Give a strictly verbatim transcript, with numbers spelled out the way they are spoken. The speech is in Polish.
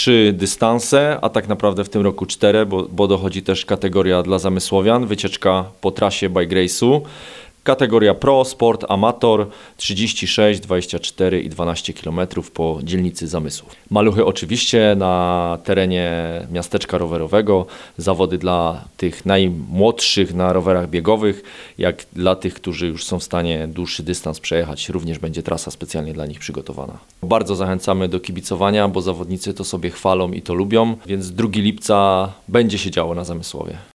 trzy dystanse, a tak naprawdę w tym roku cztery, bo, bo dochodzi też kategoria dla zamysłowian, wycieczka po trasie Bike Race'u. Kategoria Pro, Sport, Amator, trzydzieści sześć, dwadzieścia cztery i dwanaście kilometrów po dzielnicy Zamysłów. Maluchy oczywiście na terenie miasteczka rowerowego, zawody dla tych najmłodszych na rowerach biegowych, jak dla tych, którzy już są w stanie dłuższy dystans przejechać, również będzie trasa specjalnie dla nich przygotowana. Bardzo zachęcamy do kibicowania, bo zawodnicy to sobie chwalą i to lubią, więc drugiego lipca będzie się działo na Zamysłowie.